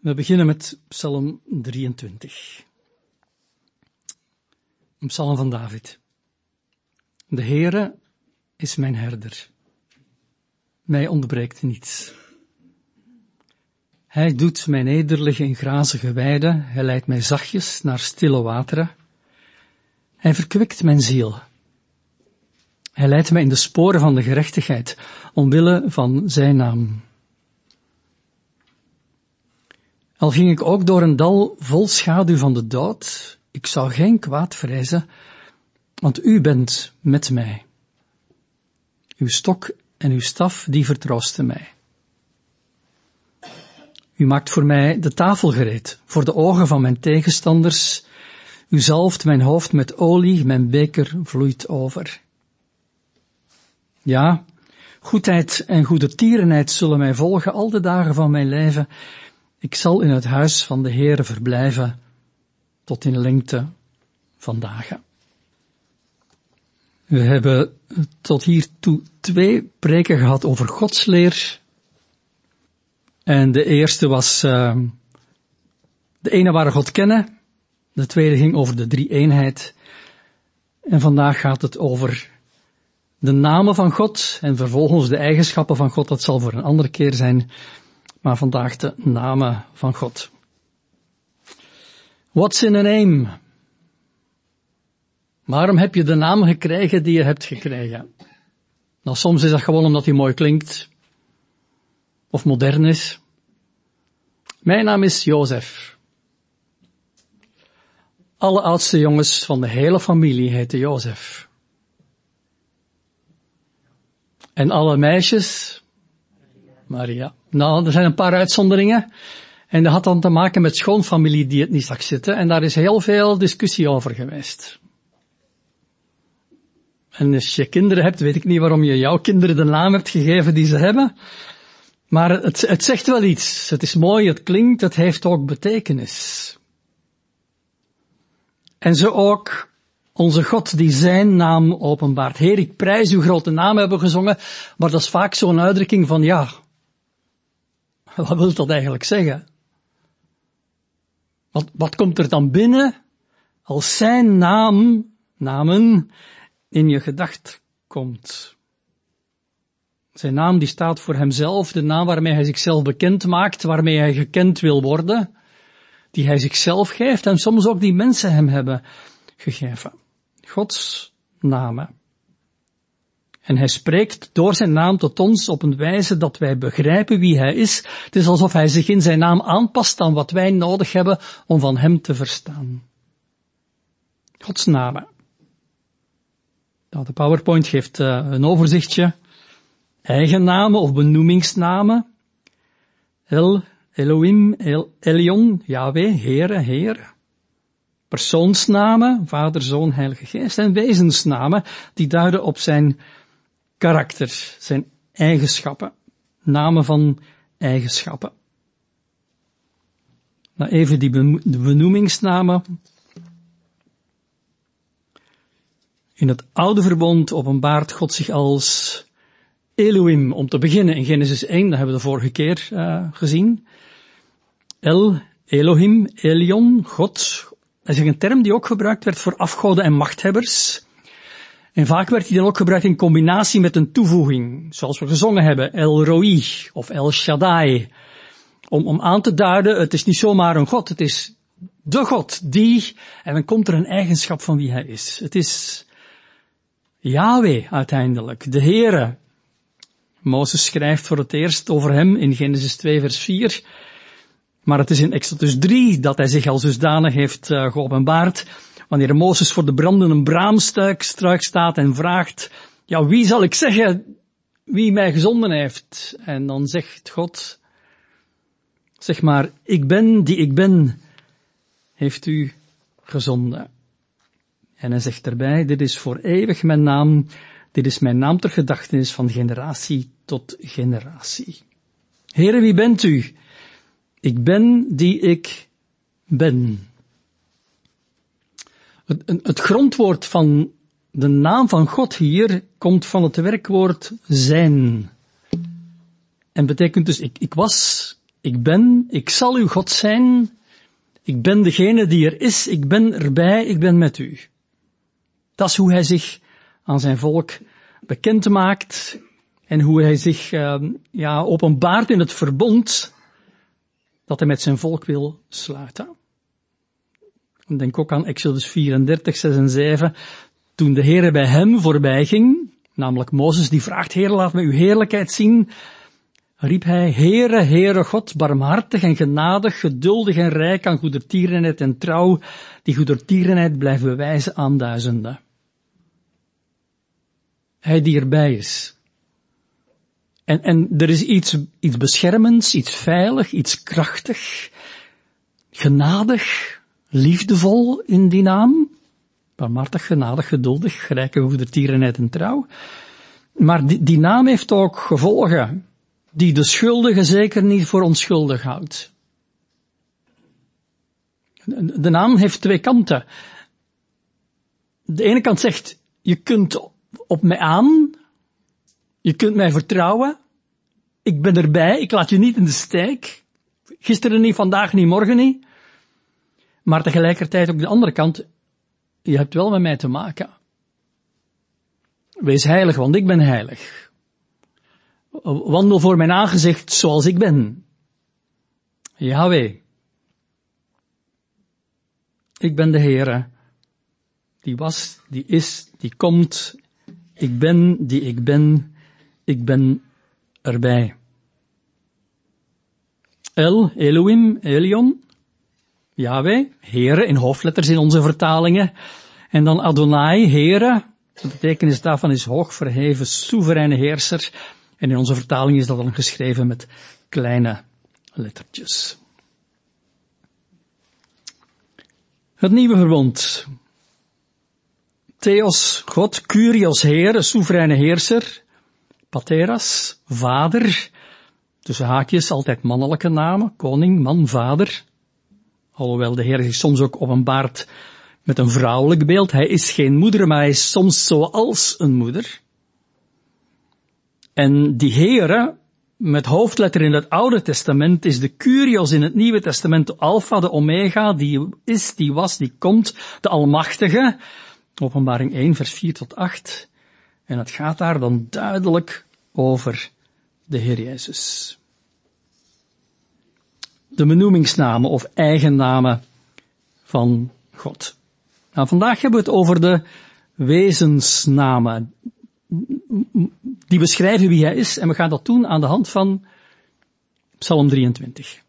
We beginnen met Psalm 23. Een psalm van David. De Heere is mijn herder. Mij ontbreekt niets. Hij doet mij nederliggen in grazige weiden. Hij leidt mij zachtjes naar stille wateren. Hij verkwikt mijn ziel. Hij leidt mij in de sporen van de gerechtigheid, omwille van zijn naam. Al ging ik ook door een dal vol schaduw van de dood, ik zou geen kwaad vrezen, want u bent met mij. Uw stok en uw staf, die vertroosten mij. U maakt voor mij de tafel gereed, voor de ogen van mijn tegenstanders. U zalft mijn hoofd met olie, mijn beker vloeit over. Ja, goedheid en goedertierenheid zullen mij volgen al de dagen van mijn leven. Ik zal in het huis van de Heere verblijven tot in lengte van dagen. We hebben tot hiertoe 2 preken gehad over godsleer. En de eerste was de ene waar God kennen. De tweede ging over de drie-eenheid. En vandaag gaat het over de namen van God en vervolgens de eigenschappen van God. Dat zal voor een andere keer zijn. Maar vandaag de namen van God. What's in a name? Waarom heb je de naam gekregen die je hebt gekregen? Nou, soms is dat gewoon omdat hij mooi klinkt. Of modern is. Mijn naam is Jozef. Alle oudste jongens van de hele familie heten Jozef. En alle meisjes? Maria. Nou, er zijn een paar uitzonderingen. En dat had dan te maken met schoonfamilie die het niet zag zitten. En daar is heel veel discussie over geweest. En als je kinderen hebt, weet ik niet waarom je jouw kinderen de naam hebt gegeven die ze hebben. Maar het zegt wel iets. Het is mooi, het klinkt, het heeft ook betekenis. En zo ook onze God die zijn naam openbaart. Heer, ik prijs uw grote naam, hebben we gezongen. Maar dat is vaak zo'n uitdrukking van ja. Wat wil dat eigenlijk zeggen? Wat komt er dan binnen als zijn namen in je gedacht komt? Zijn naam die staat voor hemzelf, de naam waarmee hij zichzelf bekend maakt, waarmee hij gekend wil worden, die hij zichzelf geeft en soms ook die mensen hem hebben gegeven. Gods namen. En hij spreekt door zijn naam tot ons op een wijze dat wij begrijpen wie hij is. Het is alsof hij zich in zijn naam aanpast aan wat wij nodig hebben om van hem te verstaan. Gods namen. Nou, de PowerPoint geeft een overzichtje. Eigen namen of benoemingsnamen. El, Elohim, Elion, Yahweh, Heere, Heer. Persoonsnamen, Vader, Zoon, Heilige Geest. En wezensnamen, die duiden op zijn karakter, zijn eigenschappen. Namen van eigenschappen. Nou, even die benoemingsnamen. In het oude verbond openbaart God zich als Elohim, om te beginnen in Genesis 1, dat hebben we de vorige keer gezien. El, Elohim, Elion, God. Dat is een term die ook gebruikt werd voor afgoden en machthebbers. En vaak werd die dan ook gebruikt in combinatie met een toevoeging, zoals we gezongen hebben, El Roi of El Shaddai. Om aan te duiden, het is niet zomaar een God, het is de God die, en dan komt er een eigenschap van wie hij is. Het is Yahweh uiteindelijk, de Heere. Mozes schrijft voor het eerst over hem in Genesis 2 vers 4. Maar het is in Exodus 3 dat hij zich als dusdanig heeft geopenbaard. Wanneer Mozes voor de brandende braamstruik staat en vraagt, ja, wie zal ik zeggen wie mij gezonden heeft? En dan zegt God, zeg maar, ik ben die ik ben, heeft u gezonden. En hij zegt erbij, dit is voor eeuwig mijn naam, dit is mijn naam ter gedachtenis van generatie tot generatie. Heere, wie bent u? Ik ben die ik ben. Het grondwoord van de naam van God hier komt van het werkwoord zijn. En betekent dus, ik was, ik zal uw God zijn, ik ben degene die er is, ik ben erbij, ik ben met u. Dat is hoe hij zich aan zijn volk bekend maakt en hoe hij zich openbaart in het verbond dat hij met zijn volk wil sluiten. Denk ook aan Exodus 34, 6 en 7. Toen de Heere bij hem voorbij ging, namelijk Mozes die vraagt, Heere, laat me uw heerlijkheid zien, riep hij, Heere, Heere God, barmhartig en genadig, geduldig en rijk aan goedertierenheid en trouw, die goedertierenheid blijft bewijzen aan duizenden. Hij die erbij is. En er is iets beschermends, iets veilig, iets krachtig, genadig, liefdevol in die naam. Barmhartig, genadig, geduldig, rijk aan goedertierenheid en trouw. Maar die naam heeft ook gevolgen die de schuldige zeker niet voor onschuldig houdt. De naam heeft twee kanten. De ene kant zegt, je kunt op mij aan, je kunt mij vertrouwen, ik ben erbij, ik laat je niet in de steek. Gisteren niet, vandaag niet, morgen niet. Maar tegelijkertijd ook de andere kant, je hebt wel met mij te maken. Wees heilig, want ik ben heilig. Wandel voor mijn aangezicht zoals ik ben. Yahweh. Ik ben de Heere. Die was, die is, die komt. Ik ben die ik ben. Ik ben erbij. El, Elohim, Elion. Yahweh, Heere, in hoofdletters in onze vertalingen. En dan Adonai, Heere. De betekenis daarvan is hoog verheven, soevereine heerser. En in onze vertaling is dat dan geschreven met kleine lettertjes. Het nieuwe verbond. Theos, God, Kyrios, Heer, soevereine heerser. Pateras, vader. Tussen haakjes altijd mannelijke namen. Koning, man, vader. Alhoewel de Heer zich soms ook openbaart met een vrouwelijk beeld. Hij is geen moeder, maar hij is soms zoals een moeder. En die Heere, met hoofdletter in het Oude Testament, is de Kyrios in het Nieuwe Testament, de Alpha, de Omega, die is, die was, die komt, de Almachtige. Openbaring 1, vers 4 tot 8. En het gaat daar dan duidelijk over de Heer Jezus. De benoemingsnamen of eigennamen van God. Nou, vandaag hebben we het over de wezensnamen. Die beschrijven wie hij is en we gaan dat doen aan de hand van Psalm 23.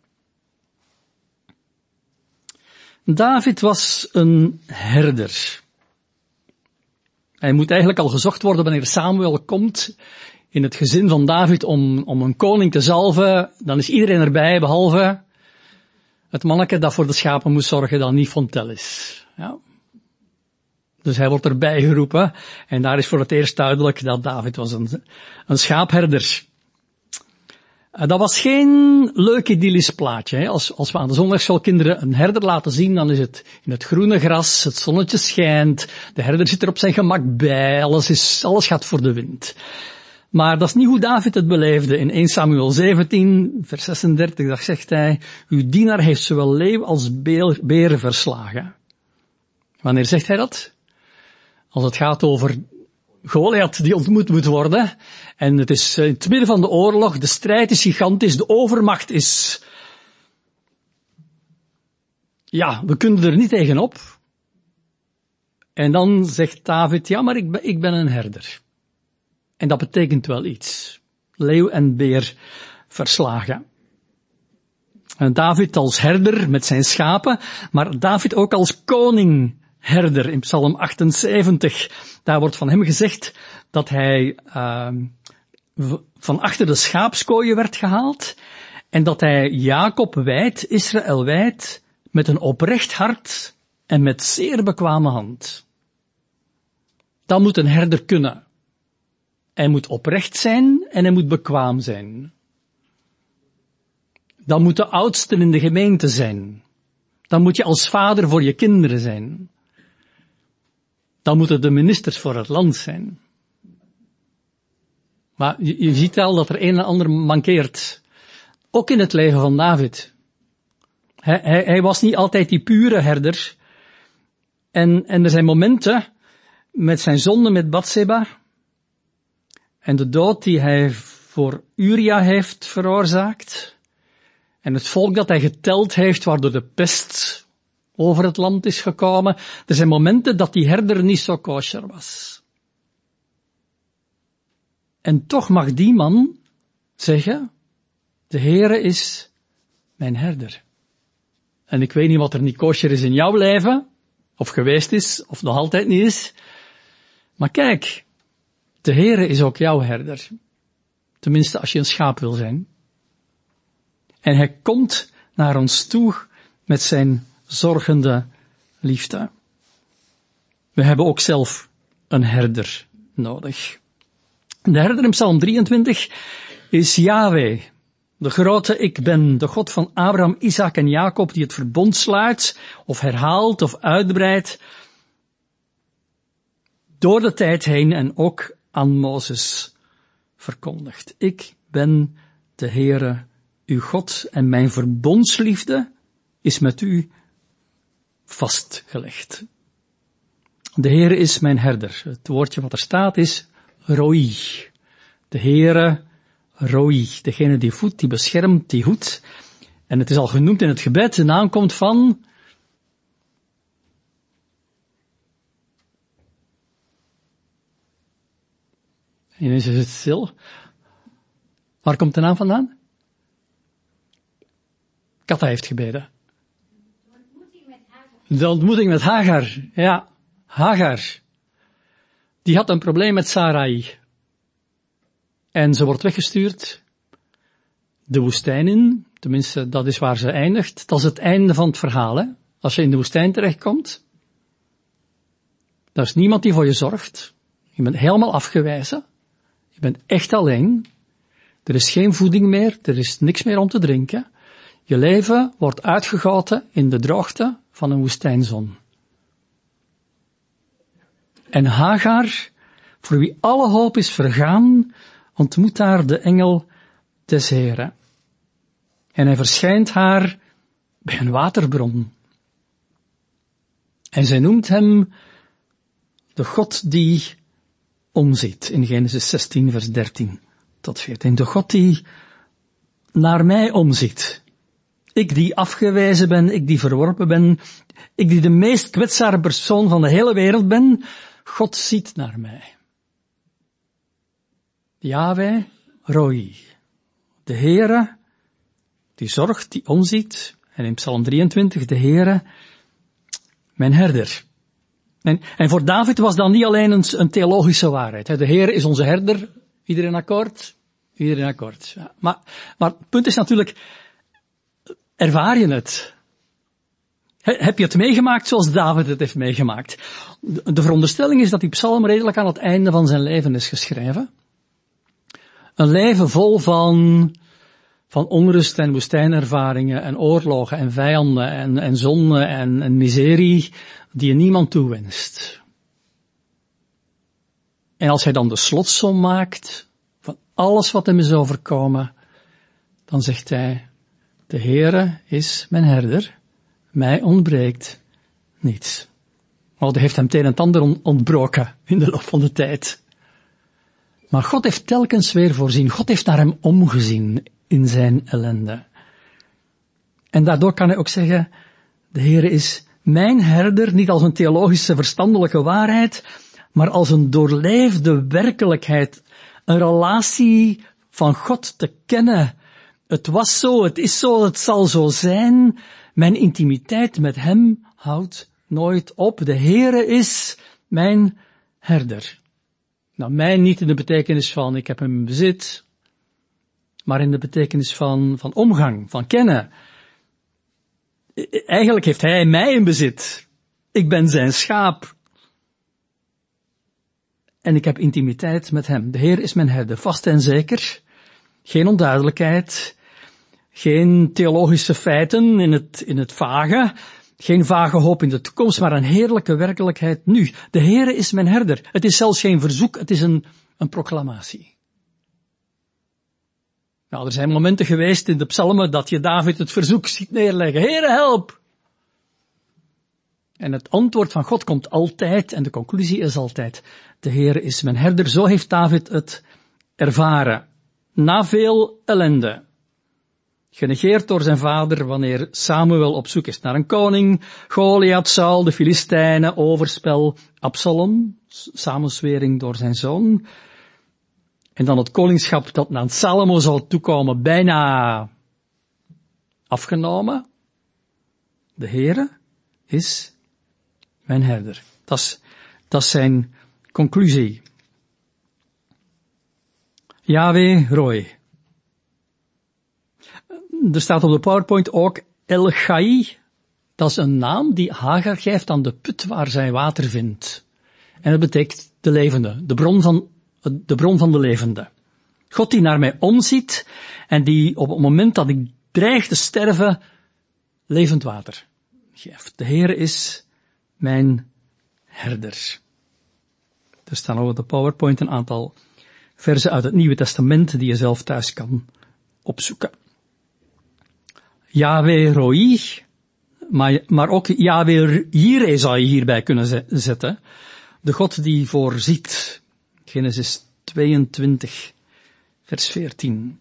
David was een herder. Hij moet eigenlijk al gezocht worden wanneer Samuel komt in het gezin van David om een koning te zalven. Dan is iedereen erbij, behalve het manneke dat voor de schapen moest zorgen dat niet van tel is. Ja. Dus hij wordt erbij geroepen en daar is voor het eerst duidelijk dat David was een schaapherder. Dat was geen leuk idyllisch plaatje. Hè. Als we aan de zondagsschoolkinderen een herder laten zien, dan is het in het groene gras, het zonnetje schijnt, de herder zit er op zijn gemak bij, alles gaat voor de wind. Maar dat is niet hoe David het beleefde. In 1 Samuel 17, vers 36, daar zegt hij, uw dienaar heeft zowel leeuw als beren verslagen. Wanneer zegt hij dat? Als het gaat over Goliath die ontmoet moet worden. En het is in het midden van de oorlog, de strijd is gigantisch, de overmacht is... Ja, we kunnen er niet tegenop. En dan zegt David, ja, maar ik ben een herder. En dat betekent wel iets. Leeuw en beer verslagen. En David als herder met zijn schapen, maar David ook als koning herder in Psalm 78. Daar wordt van hem gezegd dat hij van achter de schaapskooien werd gehaald en dat hij Jacob wijdt, Israël wijdt, met een oprecht hart en met zeer bekwame hand. Dat moet een herder kunnen. Hij moet oprecht zijn en hij moet bekwaam zijn. Dan moet de oudste in de gemeente zijn. Dan moet je als vader voor je kinderen zijn. Dan moeten de ministers voor het land zijn. Maar je ziet al dat er een en ander mankeert. Ook in het leven van David. Hij was niet altijd die pure herder. En er zijn momenten met zijn zonde met Batseba en de dood die hij voor Uria heeft veroorzaakt en het volk dat hij geteld heeft waardoor de pest over het land is gekomen. Er zijn momenten dat die herder niet zo kosher was. En toch mag die man zeggen, de Heere is mijn herder. En ik weet niet wat er niet kosher is in jouw leven, of geweest is, of nog altijd niet is. Maar kijk, de Heere is ook jouw herder. Tenminste, als je een schaap wil zijn. En hij komt naar ons toe met zijn zorgende liefde. We hebben ook zelf een herder nodig. De herder in Psalm 23 is Yahweh, de grote ik ben, de God van Abraham, Isaac en Jacob, die het verbond sluit, of herhaalt, of uitbreidt, door de tijd heen en ook aan Mozes verkondigt. Ik ben de Heere, uw God, en mijn verbondsliefde is met u vastgelegd. De Heere is mijn herder. Het woordje wat er staat is Roi. De Heere Roi. Degene die voedt, die beschermt, die hoedt. En het is al genoemd in het gebed. De naam komt van ineens is het stil. Waar komt de naam vandaan? Katha heeft gebeden. De ontmoeting met Hagar. Ja, Hagar. Die had een probleem met Sarai. En ze wordt weggestuurd de woestijn in. Tenminste, dat is waar ze eindigt. Dat is het einde van het verhaal. Hè? Als je in de woestijn terechtkomt, er is niemand die voor je zorgt. Je bent helemaal afgewezen. Je bent echt alleen. Er is geen voeding meer. Er is niks meer om te drinken. Je leven wordt uitgegoten in de droogte van een woestijnzon. En Hagar, voor wie alle hoop is vergaan, ontmoet daar de engel des Heren. En hij verschijnt haar bij een waterbron. En zij noemt hem de God die omziet, in Genesis 16 vers 13 tot 14. De God die naar mij omziet. Ik die afgewezen ben, ik die verworpen ben, ik die de meest kwetsbare persoon van de hele wereld ben, God ziet naar mij. Yahweh Roi. De Heere, die zorgt, die omziet. En in Psalm 23, de Heere, mijn herder. En voor David was dan niet alleen een theologische waarheid. De Heere is onze herder. Iedereen akkoord? Iedereen akkoord. Ja. Maar het punt is natuurlijk, ervaar je het? Heb je het meegemaakt zoals David het heeft meegemaakt? De veronderstelling is dat die psalm redelijk aan het einde van zijn leven is geschreven. Een leven vol van onrust en woestijnervaringen en oorlogen en vijanden en zonde en miserie die je niemand toewenst. En als hij dan de slotsom maakt van alles wat hem is overkomen, dan zegt hij, de Heere is mijn herder, mij ontbreekt niets. Want hij heeft hem het een en het ander ontbroken in de loop van de tijd. Maar God heeft telkens weer voorzien. God heeft naar hem omgezien in zijn ellende. En daardoor kan hij ook zeggen, de Heere is mijn herder, niet als een theologische verstandelijke waarheid, maar als een doorleefde werkelijkheid. Een relatie van God te kennen. Het was zo, het is zo, het zal zo zijn. Mijn intimiteit met hem houdt nooit op. De Heere is mijn herder. Nou, mij niet in de betekenis van ik heb hem in bezit, maar in de betekenis van omgang, van kennen. Eigenlijk heeft hij mij in bezit. Ik ben zijn schaap. En ik heb intimiteit met hem. De Heer is mijn herder, vast en zeker. Geen onduidelijkheid. Geen theologische feiten in het vage. Geen vage hoop in de toekomst, maar een heerlijke werkelijkheid nu. De Heere is mijn herder. Het is zelfs geen verzoek, het is een proclamatie. Nou, er zijn momenten geweest in de psalmen dat je David het verzoek ziet neerleggen. Heere, help! En het antwoord van God komt altijd, en de conclusie is altijd, de Heere is mijn herder. Zo heeft David het ervaren. Na veel ellende. Genegeerd door zijn vader wanneer Samuel op zoek is naar een koning. Goliath, Saul, de Filistijnen, overspel, Absalom, samenzwering door zijn zoon. En dan het koningschap dat aan Salomo zal toekomen, bijna afgenomen. De Heere is mijn herder. Dat is zijn conclusie. Yahweh Roy. Er staat op de PowerPoint ook El Gai. Dat is een naam die Hagar geeft aan de put waar zij water vindt. En dat betekent de levende, de bron van de levende. God die naar mij omziet en die op het moment dat ik dreig te sterven, levend water geeft. De Heere is mijn herder. Er staan op de PowerPoint een aantal verzen uit het Nieuwe Testament die je zelf thuis kan opzoeken. Yahweh Roi, maar ook Yahweh Jireh zou je hierbij kunnen zetten. De God die voorziet. Genesis 22, vers 14.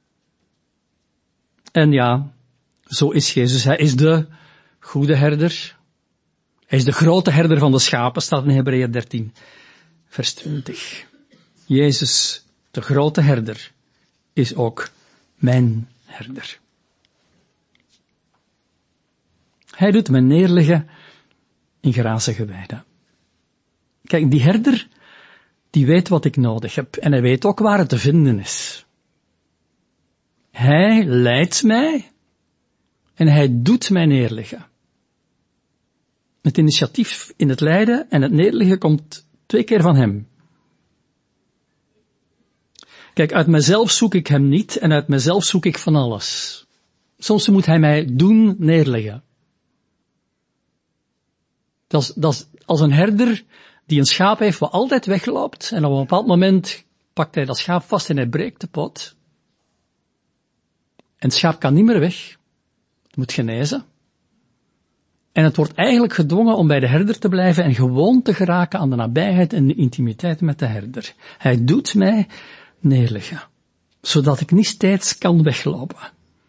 En ja, zo is Jezus. Hij is de goede herder. Hij is de grote herder van de schapen, staat in Hebreeën 13, vers 20. Jezus, de grote herder, is ook mijn herder. Hij doet me neerleggen in grazige weiden. Kijk, die herder, die weet wat ik nodig heb en hij weet ook waar het te vinden is. Hij leidt mij en hij doet mij neerleggen. Het initiatief in het leiden en het neerleggen komt 2 keer van hem. Kijk, uit mezelf zoek ik hem niet en uit mezelf zoek ik van alles. Soms moet hij mij doen neerleggen. Dat is als een herder die een schaap heeft wat altijd wegloopt en op een bepaald moment pakt hij dat schaap vast en hij breekt de pot. En het schaap kan niet meer weg. Het moet genezen. En het wordt eigenlijk gedwongen om bij de herder te blijven en gewoon te geraken aan de nabijheid en de intimiteit met de herder. Hij doet mij neerleggen, zodat ik niet steeds kan weglopen.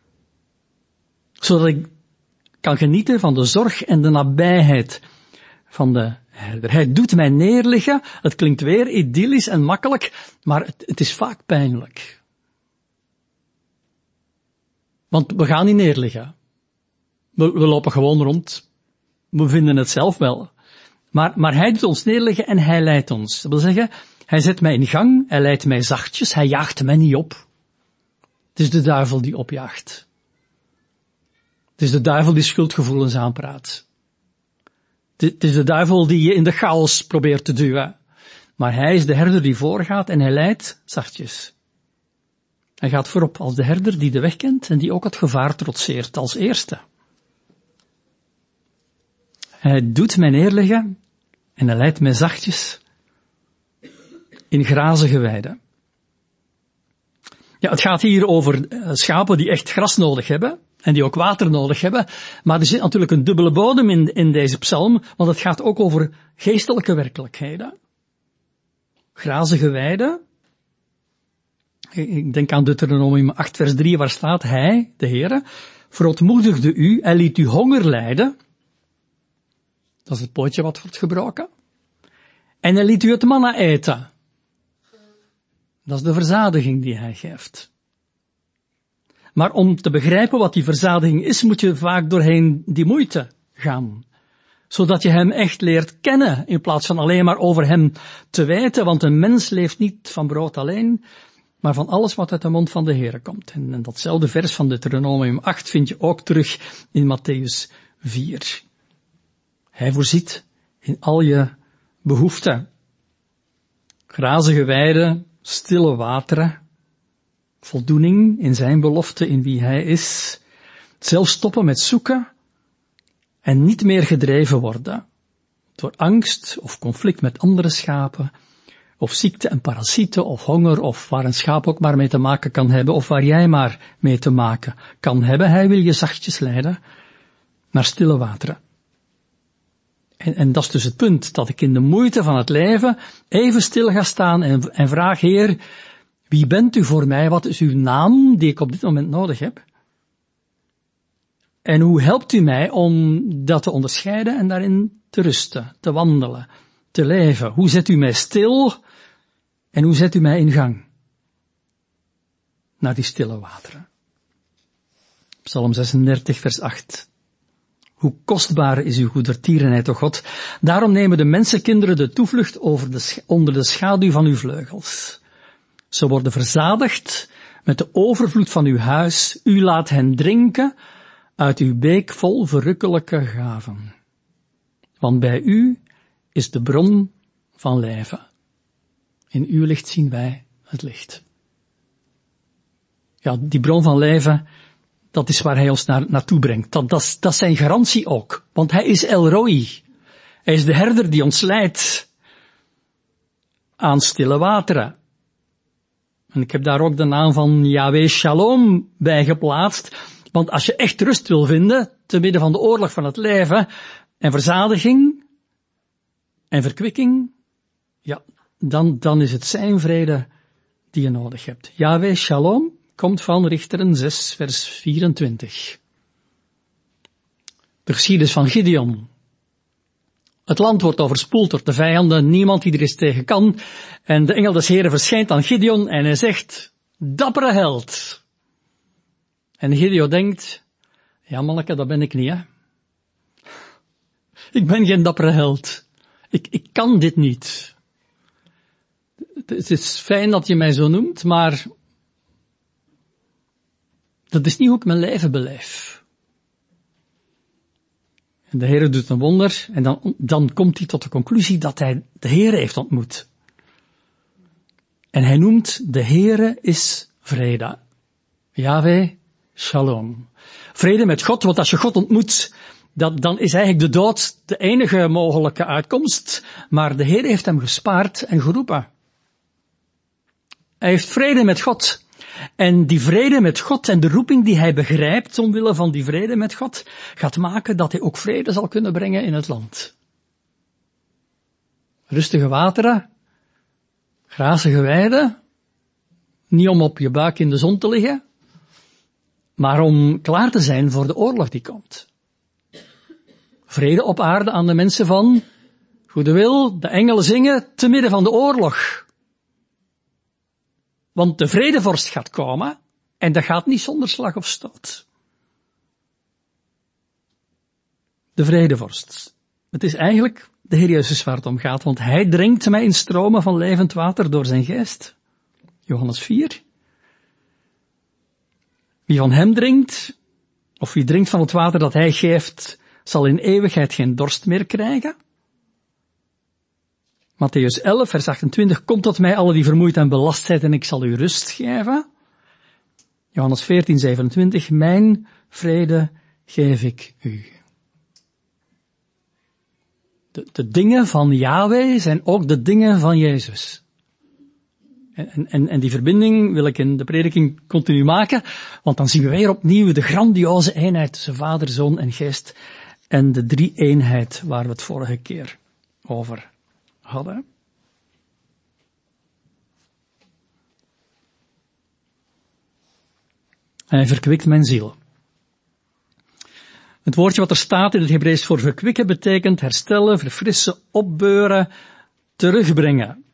Zodat ik kan genieten van de zorg en de nabijheid van de herder. Hij doet mij neerleggen. Het klinkt weer idyllisch en makkelijk, maar het is vaak pijnlijk. Want we gaan niet neerleggen. We lopen gewoon rond. We vinden het zelf wel. Maar hij doet ons neerleggen en hij leidt ons. Dat wil zeggen, hij zet mij in gang, hij leidt mij zachtjes, hij jaagt mij niet op. Het is de duivel die opjaagt. Het is de duivel die schuldgevoelens aanpraat. Het is de duivel die je in de chaos probeert te duwen. Maar hij is de herder die voorgaat en hij leidt zachtjes. Hij gaat voorop als de herder die de weg kent en die ook het gevaar trotseert als eerste. Hij doet mij neerleggen en hij leidt mij zachtjes in grazige weiden. Ja, het gaat hier over schapen die echt gras nodig hebben en die ook water nodig hebben. Maar er zit natuurlijk een dubbele bodem in deze psalm, want het gaat ook over geestelijke werkelijkheden. Grazige weiden. Ik denk aan Deuteronomium 8 vers 3 waar staat, hij, de Heere, verootmoedigde u en liet u honger lijden. Dat is het pootje wat wordt gebroken. En hij liet u het manna eten. Dat is de verzadiging die hij geeft. Maar om te begrijpen wat die verzadiging is, moet je vaak doorheen die moeite gaan. Zodat je hem echt leert kennen, in plaats van alleen maar over hem te weten, want een mens leeft niet van brood alleen, maar van alles wat uit de mond van de Heere komt. En datzelfde vers van Deuteronomium 8 vind je ook terug in Mattheüs 4. Hij voorziet in al je behoeften. Grazige weiden, stille wateren, voldoening in zijn belofte in wie hij is, zelf stoppen met zoeken en niet meer gedreven worden door angst of conflict met andere schapen of ziekte en parasieten, of honger, of waar een schaap ook maar mee te maken kan hebben, of waar jij maar mee te maken kan hebben. Hij wil je zachtjes leiden naar stille wateren. En dat is dus het punt, dat ik in de moeite van het leven even stil ga staan en vraag, Heer, wie bent u voor mij? Wat is uw naam die ik op dit moment nodig heb? En hoe helpt u mij om dat te onderscheiden en daarin te rusten, te wandelen, te leven? Hoe zet u mij stil en hoe zet u mij in gang naar die stille wateren? Psalm 36, vers 8. Hoe kostbaar is uw goedertierenheid, o God. Daarom nemen de mensenkinderen de toevlucht onder de schaduw van uw vleugels. Ze worden verzadigd met de overvloed van uw huis. U laat hen drinken uit uw beek vol verrukkelijke gaven. Want bij u is de bron van leven. In uw licht zien wij het licht. Ja, die bron van leven, dat is waar hij ons naartoe brengt. Dat is zijn garantie ook. Want hij is El Roi. Hij is de herder die ons leidt aan stille wateren. En ik heb daar ook de naam van Yahweh Shalom bij geplaatst. Want als je echt rust wil vinden, te midden van de oorlog van het leven, en verzadiging, en verkwikking, ja, dan is het zijn vrede die je nodig hebt. Yahweh Shalom komt van Richteren 6, vers 24. De geschiedenis van Gideon. Het land wordt overspoeld door de vijanden, niemand die er eens tegen kan. En de engel des Heren verschijnt aan Gideon en hij zegt, dappere held. En Gideon denkt, ja manneke, dat ben ik niet, hè. Ik ben geen dappere held. Ik kan dit niet. Het is fijn dat je mij zo noemt, maar dat is niet hoe ik mijn leven beleef. En de Heere doet een wonder en dan komt hij tot de conclusie dat hij de Heere heeft ontmoet. En hij noemt de Heere is vrede. Yahweh Shalom. Vrede met God, want als je God ontmoet, dan is eigenlijk de dood de enige mogelijke uitkomst. Maar de Heer heeft hem gespaard en geroepen. Hij heeft vrede met God. En die vrede met God en de roeping die hij begrijpt omwille van die vrede met God, gaat maken dat hij ook vrede zal kunnen brengen in het land. Rustige wateren, grazige weiden, niet om op je buik in de zon te liggen, maar om klaar te zijn voor de oorlog die komt. Vrede op aarde aan de mensen van goede wil, de engelen zingen te midden van de oorlog. Want de vredevorst gaat komen en dat gaat niet zonder slag of stoot. De vredevorst. Het is eigenlijk de Heer Jezus waar het om gaat, want hij drinkt mij in stromen van levend water door zijn geest. Johannes 4. Wie van hem drinkt, of wie drinkt van het water dat hij geeft, zal in eeuwigheid geen dorst meer krijgen. Mattheüs 11, vers 28, kom tot mij alle die vermoeid en belast zijn en ik zal u rust geven. Johannes 14, 27, mijn vrede geef ik u. De dingen van Yahweh zijn ook de dingen van Jezus. En die verbinding wil ik in de prediking continu maken, want dan zien we weer opnieuw de grandioze eenheid tussen Vader, Zoon en Geest en de drie-eenheid waar we het vorige keer over hadden. Hij verkwikt mijn ziel. Het woordje wat er staat in het Hebreeuws voor verkwikken betekent herstellen, verfrissen, opbeuren, terugbrengen.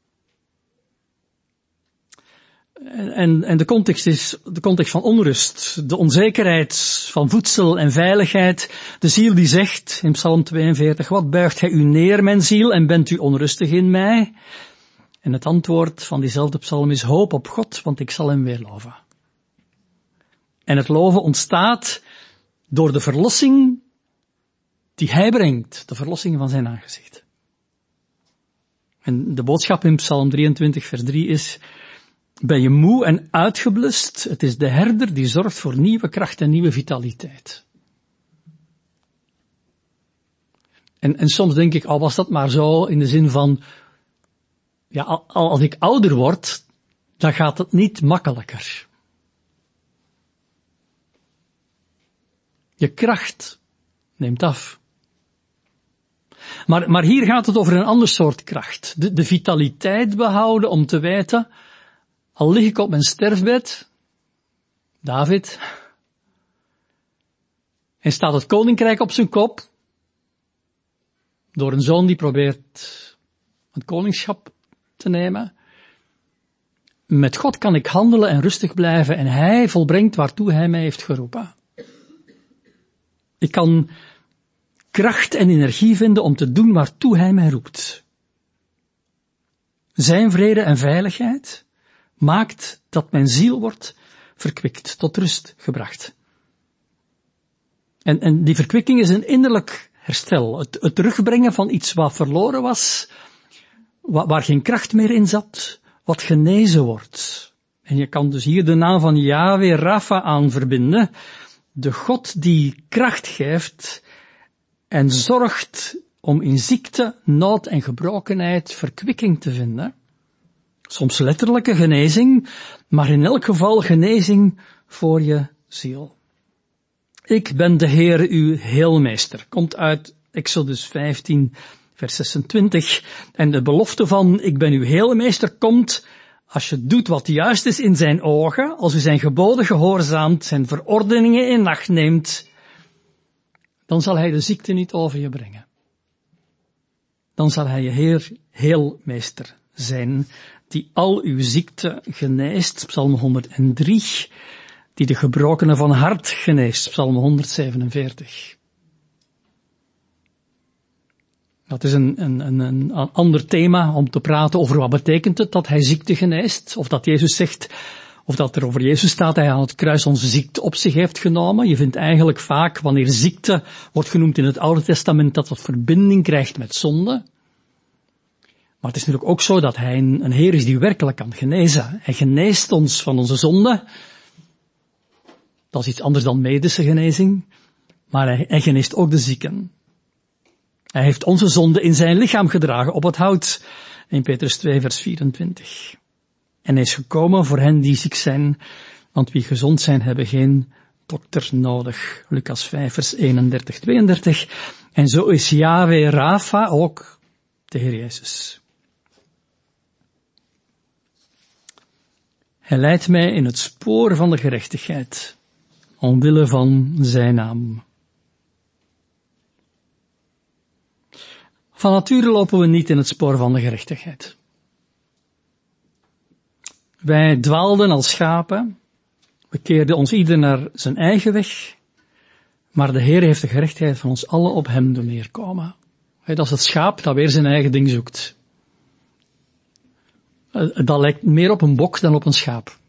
En de context is de context van onrust, de onzekerheid van voedsel en veiligheid. De ziel die zegt in Psalm 42, wat buigt gij u neer, mijn ziel, en bent u onrustig in mij? En het antwoord van diezelfde psalm is hoop op God, want ik zal hem weer loven. En het loven ontstaat door de verlossing die hij brengt, de verlossing van zijn aangezicht. En de boodschap in Psalm 23 vers 3 is, ben je moe en uitgeblust? Het is de herder die zorgt voor nieuwe kracht en nieuwe vitaliteit. En soms denk ik, was dat maar zo in de zin van, ja, als ik ouder word, dan gaat het niet makkelijker. Je kracht neemt af. Maar hier gaat het over een ander soort kracht. De vitaliteit behouden om te weten, al lig ik op mijn sterfbed, David, en staat het koninkrijk op zijn kop, door een zoon die probeert het koningschap te nemen. Met God kan ik handelen en rustig blijven en hij volbrengt waartoe hij mij heeft geroepen. Ik kan kracht en energie vinden om te doen waartoe hij mij roept. Zijn vrede en veiligheid maakt dat mijn ziel wordt verkwikt, tot rust gebracht. En die verkwikking is een innerlijk herstel. Het terugbrengen van iets wat verloren was, waar geen kracht meer in zat, wat genezen wordt. En je kan dus hier de naam van Yahweh Rapha aan verbinden. De God die kracht geeft en zorgt om in ziekte, nood en gebrokenheid verkwikking te vinden. Soms letterlijke genezing, maar in elk geval genezing voor je ziel. Ik ben de Heere uw heelmeester. Komt uit Exodus 15, vers 26. En de belofte van ik ben uw heelmeester komt als je doet wat juist is in zijn ogen, als u zijn geboden gehoorzaamt, zijn verordeningen in acht neemt, dan zal hij de ziekte niet over je brengen. Dan zal hij je Heer, heelmeester zijn, die al uw ziekte geneest, Psalm 103, die de gebrokenen van hart geneest, Psalm 147. Dat is een ander thema om te praten over wat betekent het dat hij ziekte geneest, of dat Jezus zegt, of dat er over Jezus staat, hij aan het kruis onze ziekte op zich heeft genomen. Je vindt eigenlijk vaak, wanneer ziekte wordt genoemd in het Oude Testament, dat dat verbinding krijgt met zonde. Maar het is natuurlijk ook zo dat hij een Heer is die werkelijk kan genezen. Hij geneest ons van onze zonde. Dat is iets anders dan medische genezing. Maar hij geneest ook de zieken. Hij heeft onze zonde in zijn lichaam gedragen op het hout. 1 Petrus 2 vers 24. En hij is gekomen voor hen die ziek zijn, want wie gezond zijn hebben geen dokter nodig. Lucas 5 vers 31, 32. En zo is Yahweh Rapha ook de Heer Jezus. Hij leidt mij in het spoor van de gerechtigheid, omwille van zijn naam. Van nature lopen we niet in het spoor van de gerechtigheid. Wij dwaalden als schapen, we keerden ons ieder naar zijn eigen weg, maar de Heer heeft de gerechtigheid van ons allen op hem doen neerkomen. Dat is het schaap dat weer zijn eigen ding zoekt. Dat lijkt meer op een bok dan op een schaap.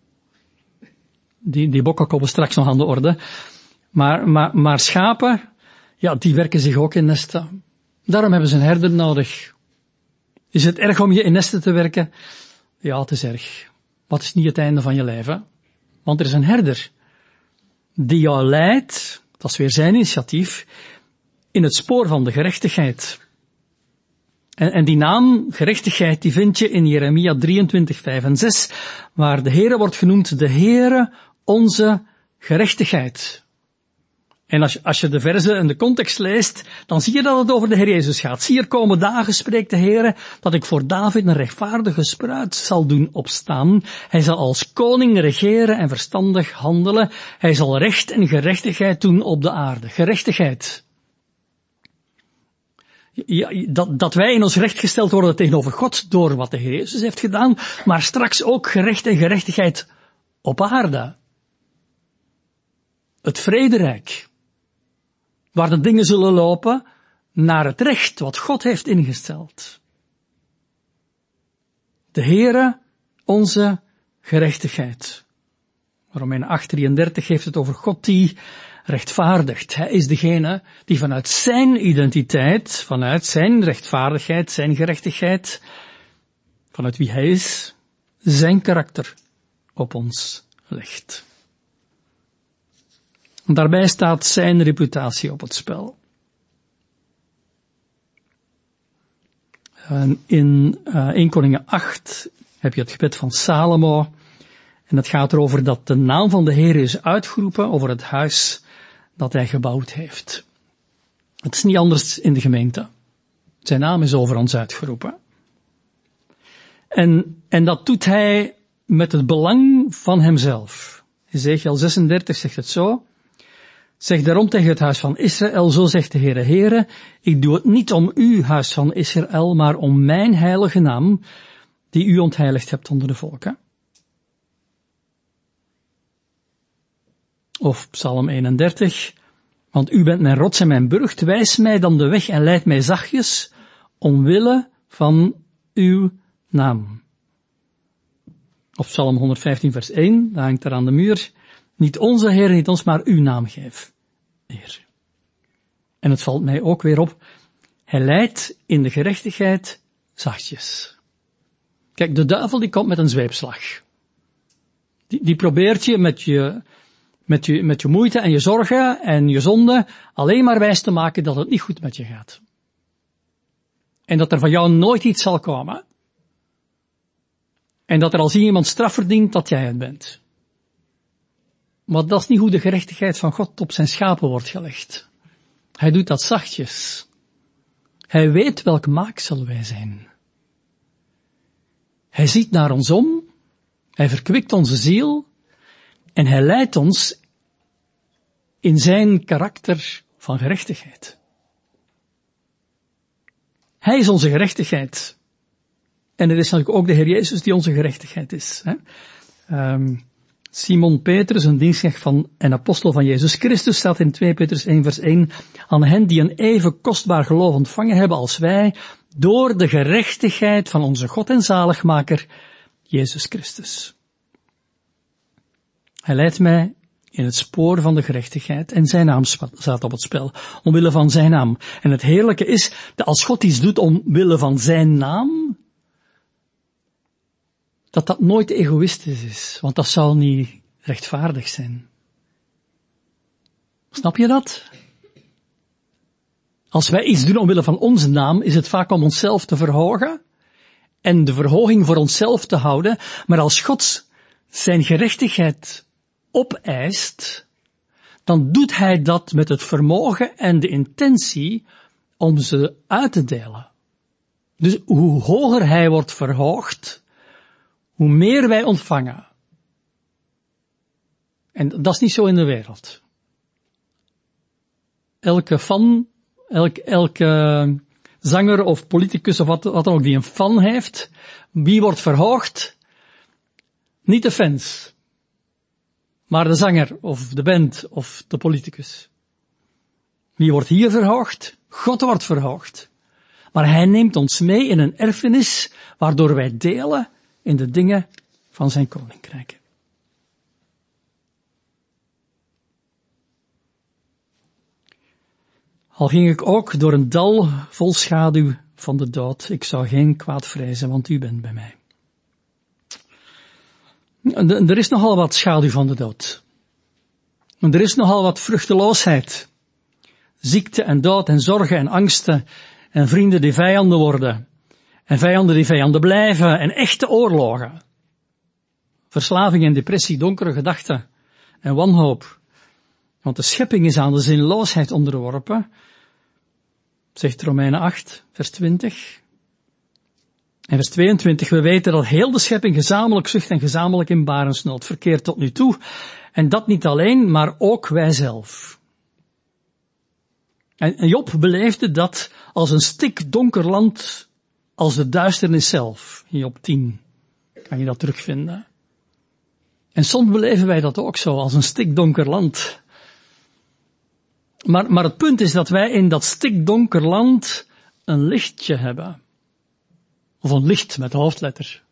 Die bokken komen straks nog aan de orde. Maar schapen, ja, die werken zich ook in nesten. Daarom hebben ze een herder nodig. Is het erg om je in nesten te werken? Ja, het is erg. Maar het is niet het einde van je leven. Want er is een herder die jou leidt, dat is weer zijn initiatief, in het spoor van de gerechtigheid. En die naam, gerechtigheid, die vind je in Jeremia 23, 5 en 6, waar de Heere wordt genoemd, de Heere, onze gerechtigheid. En als je de verzen en de context leest, dan zie je dat het over de Heer Jezus gaat. Zie, er komen dagen, spreekt de Heere, dat ik voor David een rechtvaardige spruit zal doen opstaan. Hij zal als koning regeren en verstandig handelen. Hij zal recht en gerechtigheid doen op de aarde. Gerechtigheid. Ja, dat wij in ons recht gesteld worden tegenover God door wat de Heer Jezus heeft gedaan, maar straks ook gerecht en gerechtigheid op aarde. Het vrederijk. Waar de dingen zullen lopen naar het recht wat God heeft ingesteld. De Heere, onze gerechtigheid. Romeinen 8:33 heeft het over God die rechtvaardigt. Hij is degene die vanuit zijn identiteit, vanuit zijn rechtvaardigheid, zijn gerechtigheid, vanuit wie hij is, zijn karakter op ons legt. Daarbij staat zijn reputatie op het spel. In 1 Koningen 8 heb je het gebed van Salomo. En het gaat erover dat de naam van de Heer is uitgeroepen over het huis dat hij gebouwd heeft. Het is niet anders in de gemeente. Zijn naam is over ons uitgeroepen. En dat doet hij met het belang van hemzelf. Ezekiel 36 zegt het zo. Zeg daarom tegen het huis van Israël, zo zegt de Heere, Heere, ik doe het niet om u, huis van Israël, maar om mijn heilige naam, die u ontheiligd hebt onder de volken. Of Psalm 31, want u bent mijn rots en mijn burcht, wijs mij dan de weg en leid mij zachtjes, omwille van uw naam. Of Psalm 115 vers 1, daar hangt er aan de muur, niet onze Heer, niet ons, maar uw naam geef, Heer. En het valt mij ook weer op, hij leidt in de gerechtigheid zachtjes. Kijk, de duivel die komt met een zweepslag. Die probeert je met je moeite en je zorgen en je zonde alleen maar wijs te maken dat het niet goed met je gaat. En dat er van jou nooit iets zal komen. En dat er als iemand straf verdient, dat jij het bent. Maar dat is niet hoe de gerechtigheid van God op zijn schapen wordt gelegd. Hij doet dat zachtjes. Hij weet welk maaksel wij zijn. Hij ziet naar ons om. Hij verkwikt onze ziel. En hij leidt ons in zijn karakter van gerechtigheid. Hij is onze gerechtigheid. En het is natuurlijk ook de Heer Jezus die onze gerechtigheid is. Simon Petrus, een dienstknecht van en apostel van Jezus Christus, staat in 2 Petrus 1 vers 1, aan hen die een even kostbaar geloof ontvangen hebben als wij, door de gerechtigheid van onze God en zaligmaker, Jezus Christus. Hij leidt mij in het spoor van de gerechtigheid en zijn naam staat op het spel, omwille van zijn naam. En het heerlijke is, dat als God iets doet omwille van zijn naam, dat nooit egoïstisch is, want dat zou niet rechtvaardig zijn. Snap je dat? Als wij iets doen omwille van onze naam, is het vaak om onszelf te verhogen en de verhoging voor onszelf te houden, maar als God zijn gerechtigheid opeist, dan doet hij dat met het vermogen en de intentie om ze uit te delen. Dus hoe hoger hij wordt verhoogd, hoe meer wij ontvangen. En dat is niet zo in de wereld. Elke zanger of politicus of wat dan ook die een fan heeft, wie wordt verhoogd? Niet de fans, maar de zanger of de band of de politicus. Wie wordt hier verhoogd? God wordt verhoogd. Maar hij neemt ons mee in een erfenis waardoor wij delen in de dingen van zijn koninkrijk. Al ging ik ook door een dal vol schaduw van de dood, ik zou geen kwaad vrezen, want u bent bij mij. Er is nogal wat schaduw van de dood. Er is nogal wat vruchteloosheid. Ziekte en dood en zorgen en angsten en vrienden die vijanden worden. En vijanden die vijanden blijven en echte oorlogen. Verslaving en depressie, donkere gedachten en wanhoop. Want de schepping is aan de zinloosheid onderworpen, zegt Romeinen 8, vers 20. En vers 22, we weten dat heel de schepping gezamenlijk zucht en gezamenlijk in barensnood verkeert tot nu toe. En dat niet alleen, maar ook wij zelf. En Job beleefde dat als een stikdonker land, als de duisternis zelf. In Job 10 kan je dat terugvinden. En soms beleven wij dat ook zo, als een stikdonker land. Maar het punt is dat wij in dat stikdonker land een lichtje hebben. Of een licht met hoofdletter.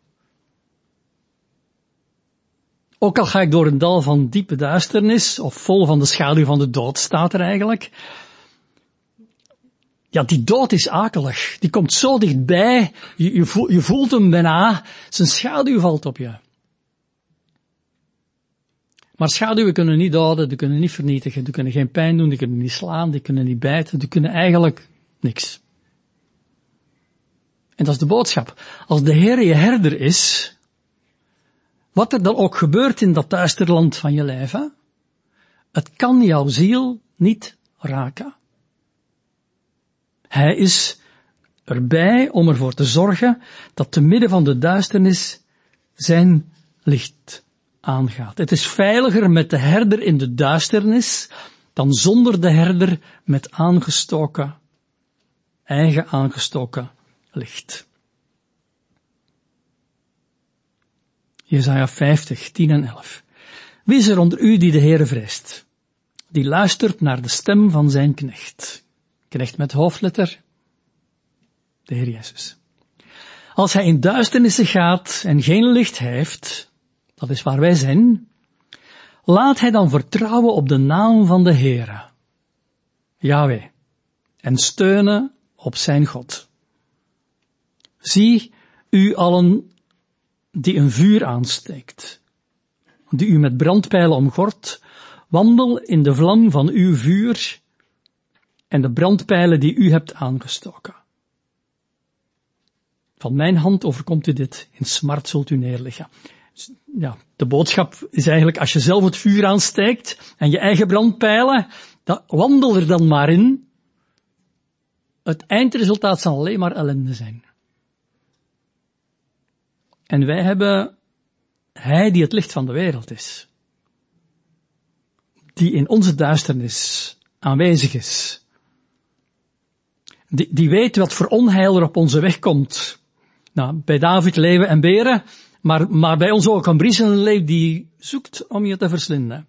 Ook al ga ik door een dal van diepe duisternis, of vol van de schaduw van de dood, staat er eigenlijk. Ja, die dood is akelig. Die komt zo dichtbij. Je voelt hem bijna. Zijn schaduw valt op je. Maar schaduwen kunnen niet doden, die kunnen niet vernietigen, die kunnen geen pijn doen, die kunnen niet slaan, die kunnen niet bijten, die kunnen eigenlijk niks. En dat is de boodschap. Als de Heer je herder is, wat er dan ook gebeurt in dat duisterland van je leven, het kan jouw ziel niet raken. Hij is erbij om ervoor te zorgen dat te midden van de duisternis zijn licht aangaat. Het is veiliger met de herder in de duisternis dan zonder de herder met eigen aangestoken licht. Jesaja 50, 10 en 11. Wie is er onder u die de Heere vreest? Die luistert naar de stem van zijn knecht. Knecht met hoofdletter, de Heer Jezus. Als hij in duisternissen gaat en geen licht heeft, dat is waar wij zijn, laat hij dan vertrouwen op de naam van de Heere, Yahweh, en steunen op zijn God. Zie u allen die een vuur aansteekt, die u met brandpijlen omgort, wandel in de vlam van uw vuur en de brandpijlen die u hebt aangestoken. Van mijn hand overkomt u dit, in smart zult u neerliggen. Ja, de boodschap is eigenlijk, als je zelf het vuur aansteekt en je eigen brandpijlen, wandel er dan maar in. Het eindresultaat zal alleen maar ellende zijn. En wij hebben Hij die het licht van de wereld is. Die in onze duisternis aanwezig is. Die weet wat voor onheil er op onze weg komt. Nou, bij David leven en beren, maar bij ons ook een briezelenleeuw die zoekt om je te verslinden.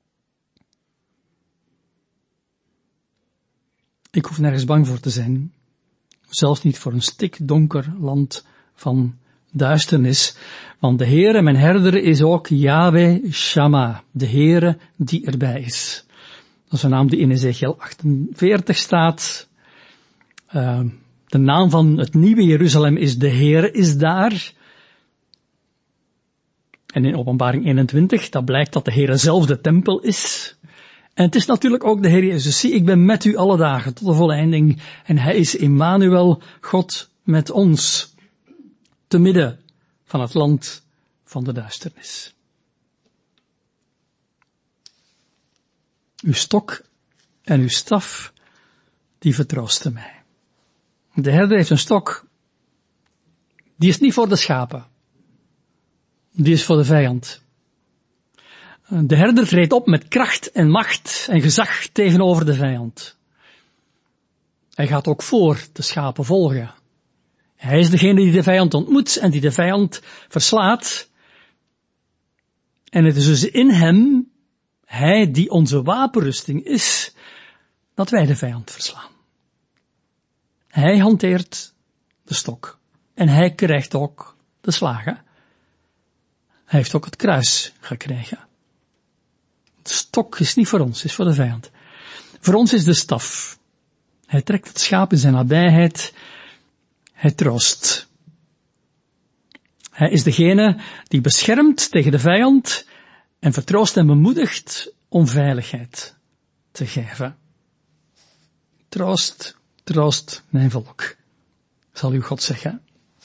Ik hoef nergens bang voor te zijn. Zelfs niet voor een stikdonker land van duisternis. Want de Heere, mijn herder, is ook Yahweh Shammah. De Heere die erbij is. Dat is een naam die in Ezekiel 48 staat. De naam van het nieuwe Jeruzalem is de Heere is daar. En in Openbaring 21, dat blijkt dat de Heere zelf de tempel is. En het is natuurlijk ook de Heer Jezus. Zie, ik ben met u alle dagen tot de voleinding. En Hij is Immanuel, God met ons. Te midden van het land van de duisternis. Uw stok en uw staf, die vertroosten mij. De herder heeft een stok. Die is niet voor de schapen. Die is voor de vijand. De herder treedt op met kracht en macht en gezag tegenover de vijand. Hij gaat ook voor de schapen volgen. Hij is degene die de vijand ontmoet en die de vijand verslaat. En het is dus in hem, hij die onze wapenrusting is, dat wij de vijand verslaan. Hij hanteert de stok. En hij krijgt ook de slagen. Hij heeft ook het kruis gekregen. De stok is niet voor ons, is voor de vijand. Voor ons is de staf. Hij trekt het schaap in zijn nabijheid. Hij troost. Hij is degene die beschermt tegen de vijand en vertroost en bemoedigt om veiligheid te geven. Troost, troost mijn volk, zal uw God zeggen.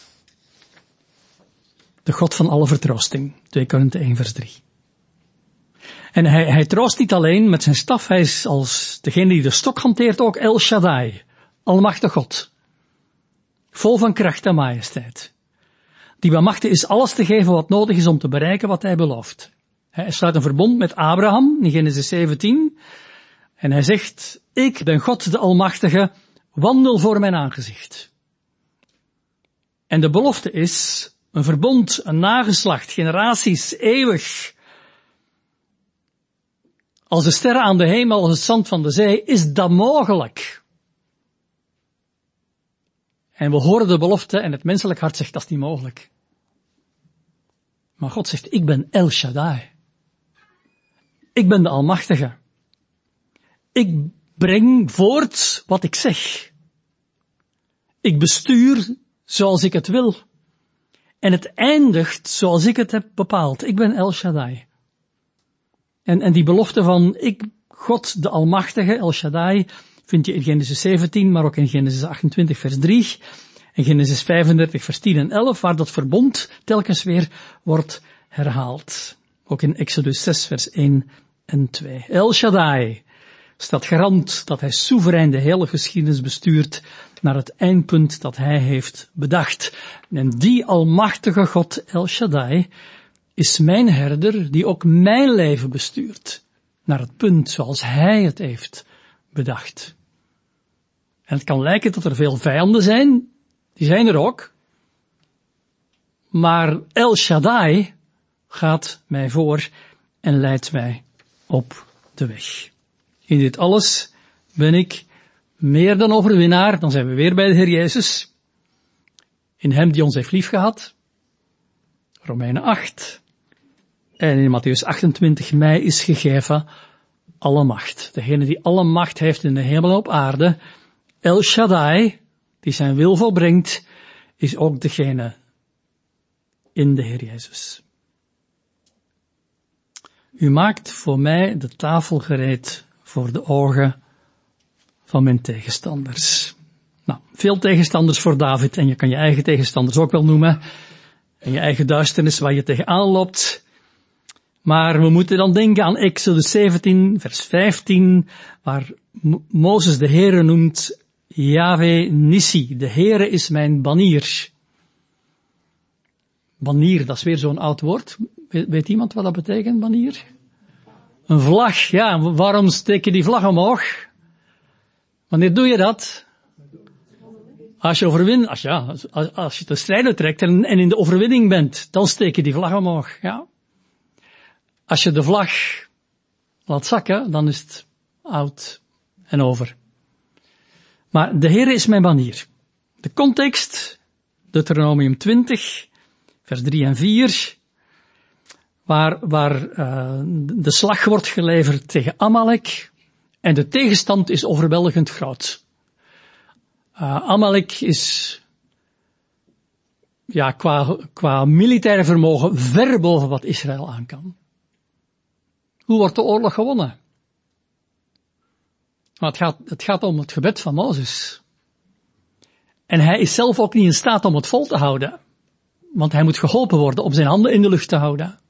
De God van alle vertroosting. 2 Korinthe 1 vers 3. En hij troost niet alleen met zijn staf, hij is als degene die de stok hanteert ook El Shaddai, Almachtig God. Vol van kracht en majesteit. Die bemachtigd is alles te geven wat nodig is om te bereiken wat hij belooft. Hij sluit een verbond met Abraham in Genesis 17. En hij zegt, ik ben God de Almachtige, wandel voor mijn aangezicht. En de belofte is een verbond, een nageslacht, generaties, eeuwig. Als de sterren aan de hemel, als het zand van de zee, is dat mogelijk. En we horen de belofte en het menselijk hart zegt dat is niet mogelijk. Maar God zegt, ik ben El Shaddai. Ik ben de Almachtige. Ik breng voort wat ik zeg. Ik bestuur zoals ik het wil. En het eindigt zoals ik het heb bepaald. Ik ben El Shaddai. En die belofte van ik, God de Almachtige, El Shaddai, vind je in Genesis 17, maar ook in Genesis 28 vers 3. En Genesis 35 vers 10 en 11, waar dat verbond telkens weer wordt herhaald. Ook in Exodus 6 vers 1 en 2. El Shaddai staat garant dat hij soeverein de hele geschiedenis bestuurt naar het eindpunt dat hij heeft bedacht. En die almachtige God El Shaddai is mijn herder die ook mijn leven bestuurt naar het punt zoals hij het heeft bedacht. En het kan lijken dat er veel vijanden zijn, die zijn er ook. Maar El Shaddai gaat mij voor en leidt mij op de weg. In dit alles ben ik meer dan overwinnaar. Dan zijn we weer bij de Heer Jezus. In hem die ons heeft liefgehad. Romeinen 8. En in Mattheüs 28, mij is gegeven alle macht. Degene die alle macht heeft in de hemel en op aarde. El Shaddai, die zijn wil volbrengt, is ook degene in de Heer Jezus. U maakt voor mij de tafel gereed voor de ogen van mijn tegenstanders. Nou, veel tegenstanders voor David, en je kan je eigen tegenstanders ook wel noemen, en je eigen duisternis waar je tegenaan loopt. Maar we moeten dan denken aan Exodus 17, vers 15, waar Mozes de Heere noemt Yahweh Nissi. De Heere is mijn banier. Banier, dat is weer zo'n oud woord. Weet iemand wat dat betekent, banier? Een vlag, ja. Waarom steek je die vlag omhoog? Wanneer doe je dat? Als je overwint, als je de strijden trekt en in de overwinning bent, dan steek je die vlag omhoog, ja. Als je de vlag laat zakken, dan is het oud en over. Maar de Heere is mijn banier. De context, Deuteronomium 20, vers 3 en 4, waar de slag wordt geleverd tegen Amalek, en de tegenstand is overweldigend groot. Amalek is, ja, qua militaire vermogen ver boven wat Israël aan kan. Hoe wordt de oorlog gewonnen? Maar het gaat om het gebed van Mozes. En hij is zelf ook niet in staat om het vol te houden. Want hij moet geholpen worden om zijn handen in de lucht te houden.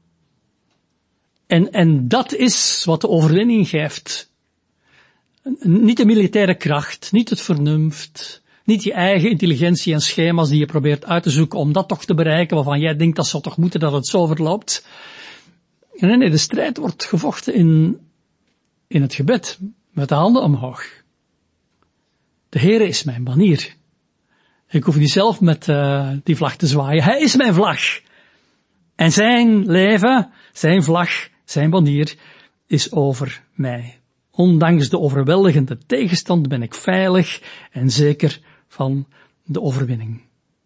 En dat is wat de overwinning geeft. Niet de militaire kracht, niet het vernuft, niet je eigen intelligentie en schema's die je probeert uit te zoeken om dat toch te bereiken waarvan jij denkt dat zou toch moeten dat het zo verloopt. Nee, de strijd wordt gevochten in het gebed, met de handen omhoog. De Heere is mijn banier. Ik hoef niet zelf met die vlag te zwaaien. Hij is mijn vlag. En zijn leven, zijn vlag, zijn banier is over mij. Ondanks de overweldigende tegenstand ben ik veilig en zeker van de overwinning.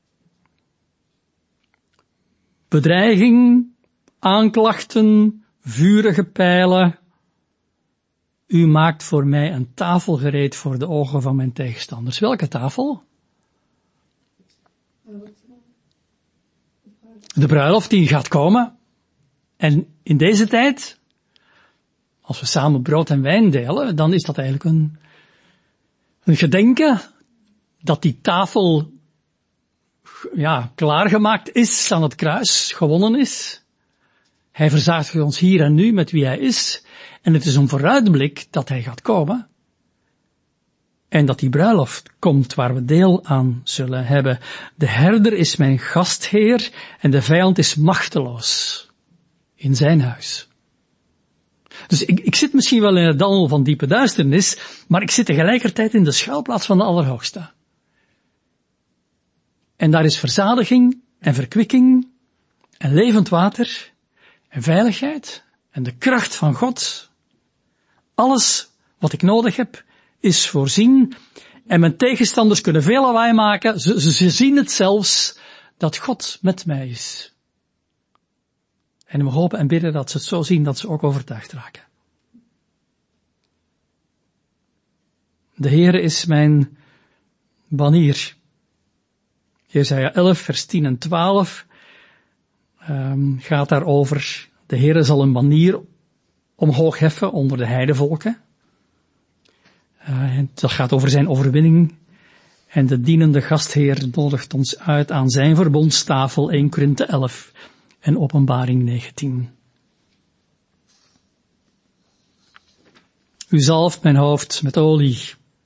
Bedreiging, aanklachten, vurige pijlen. U maakt voor mij een tafel gereed voor de ogen van mijn tegenstanders. Welke tafel? De bruiloft die gaat komen. En in deze tijd, als we samen brood en wijn delen, dan is dat eigenlijk een gedenken dat die tafel, ja, klaargemaakt is aan het kruis, gewonnen is. Hij verzadigt ons hier en nu met wie hij is. En het is een vooruitblik dat hij gaat komen. En dat die bruiloft komt waar we deel aan zullen hebben. De herder is mijn gastheer en de vijand is machteloos in zijn huis. Dus ik zit misschien wel in het dal van diepe duisternis, maar ik zit tegelijkertijd in de schuilplaats van de Allerhoogste. En daar is verzadiging en verkwikking en levend water en veiligheid en de kracht van God. Alles wat ik nodig heb is voorzien en mijn tegenstanders kunnen veel lawaai maken. Ze zien het zelfs dat God met mij is. En we hopen en bidden dat ze het zo zien dat ze ook overtuigd raken. De Heere is mijn banier. Jesaja 11 vers 10 en 12 gaat daarover. De Heere zal een banier omhoog heffen onder de heidevolken. Dat gaat over zijn overwinning En de dienende gastheer nodigt ons uit aan zijn verbondstafel, 1 Korinthe 11 en Openbaring 19. U zalft mijn hoofd met olie.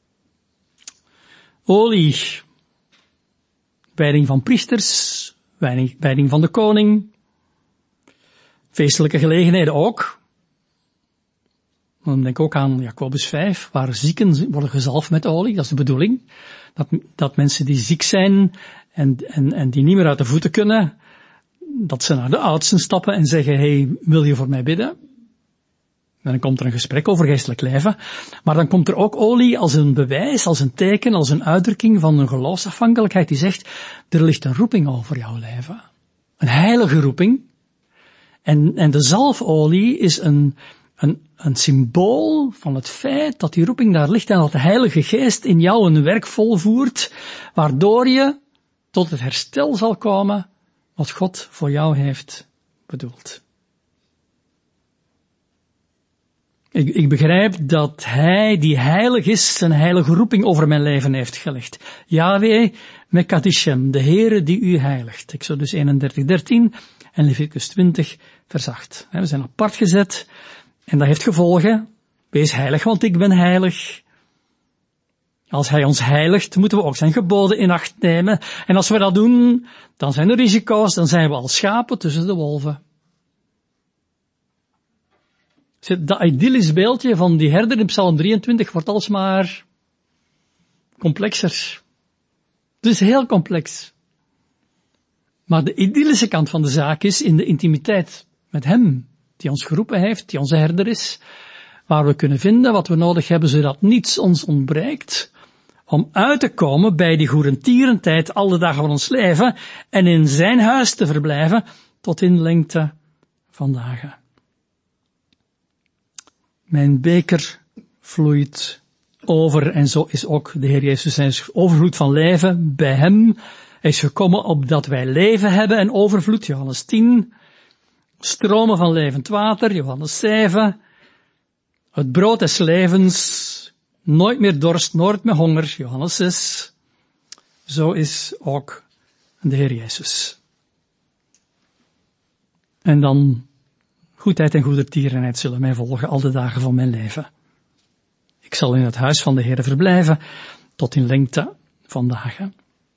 Olie. Wijding van priesters, wijding van de koning. Feestelijke gelegenheden ook. Dan denk ik ook aan Jacobus 5, waar zieken worden gezalfd met olie. Dat is de bedoeling. Dat mensen die ziek zijn en die niet meer uit de voeten kunnen, dat ze naar de oudsten stappen en zeggen, hey, wil je voor mij bidden? En dan komt er een gesprek over geestelijk leven. Maar dan komt er ook olie als een bewijs, als een teken, als een uitdrukking van een geloofsafhankelijkheid die zegt, er ligt een roeping over jouw leven. Een heilige roeping. En de zalfolie is een symbool van het feit dat die roeping daar ligt en dat de Heilige Geest in jou een werk volvoert, waardoor je tot het herstel zal komen wat God voor jou heeft bedoeld. Ik begrijp dat Hij, die heilig is, een heilige roeping over mijn leven heeft gelegd. Yahweh Mekadishem, de Heere die u heiligt. Exodus 31:13 en Leviticus 20, vers 8. We zijn apart gezet en dat heeft gevolgen. Wees heilig, want ik ben heilig. Als Hij ons heiligt, moeten we ook zijn geboden in acht nemen. En als we dat doen, dan zijn er risico's, dan zijn we als schapen tussen de wolven. Dat idyllisch beeldje van die herder in Psalm 23 wordt alsmaar complexer. Het is heel complex. Maar de idyllische kant van de zaak is in de intimiteit met Hem, die ons geroepen heeft, die onze herder is, waar we kunnen vinden wat we nodig hebben, zodat niets ons ontbreekt, om uit te komen bij die goedertierentijd alle dagen van ons leven en in zijn huis te verblijven tot in lengte van dagen. Mijn beker vloeit over en zo is ook de Heer Jezus zijn overvloed van leven bij Hem. Hij is gekomen opdat wij leven hebben en overvloed, Johannes 10. Stromen van levend water, Johannes 7. Het brood des levens, nooit meer dorst, nooit meer honger, Johannes 6. Zo is ook de Heer Jezus. En dan, goedheid en goedertierenheid zullen mij volgen al de dagen van mijn leven. Ik zal in het huis van de Heer verblijven tot in lengte van dagen.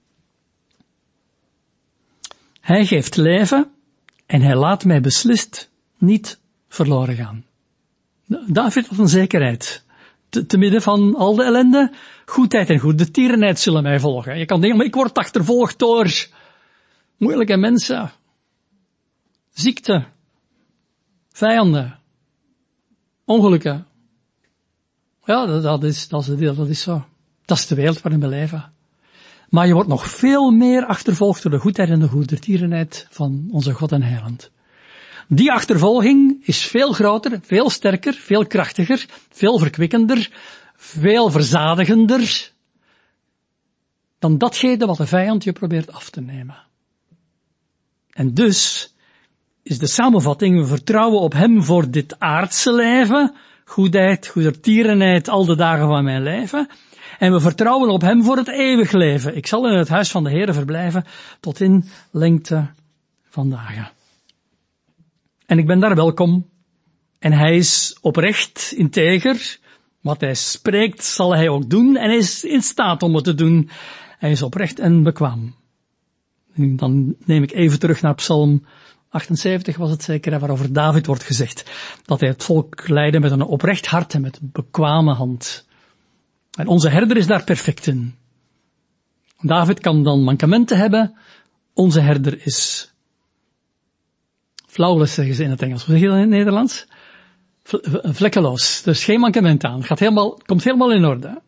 Hij geeft leven en hij laat mij beslist niet verloren gaan. David had een zekerheid. Te midden van al de ellende, goedheid en goedertierenheid zullen mij volgen. Je kan denken, maar ik word achtervolgd door moeilijke mensen, ziekte, vijanden, ongelukken. Ja, dat is zo. Dat is de wereld waarin we leven. Maar je wordt nog veel meer achtervolgd door de goedheid en de goedertierenheid van onze God en Heiland. Die achtervolging is veel groter, veel sterker, veel krachtiger, veel verkwikkender, veel verzadigender dan datgene wat de vijand je probeert af te nemen. En dus is de samenvatting, we vertrouwen op Hem voor dit aardse leven, goedheid, goedertierenheid, al de dagen van mijn leven. En we vertrouwen op Hem voor het eeuwig leven. Ik zal in het huis van de Heere verblijven tot in lengte van dagen. En ik ben daar welkom. En Hij is oprecht, integer. Wat Hij spreekt zal Hij ook doen. En Hij is in staat om het te doen. Hij is oprecht en bekwaam. En dan neem ik even terug naar Psalm 78 was het zeker, waarover David wordt gezegd. Dat hij het volk leidde met een oprecht hart en met een bekwame hand. En onze herder is daar perfect in. David kan dan mankementen hebben. Onze herder is flawless, zeggen ze in het Engels. Hoe zeg je dat in het Nederlands? Vlekkeloos. Er is geen mankement aan. Komt helemaal in orde.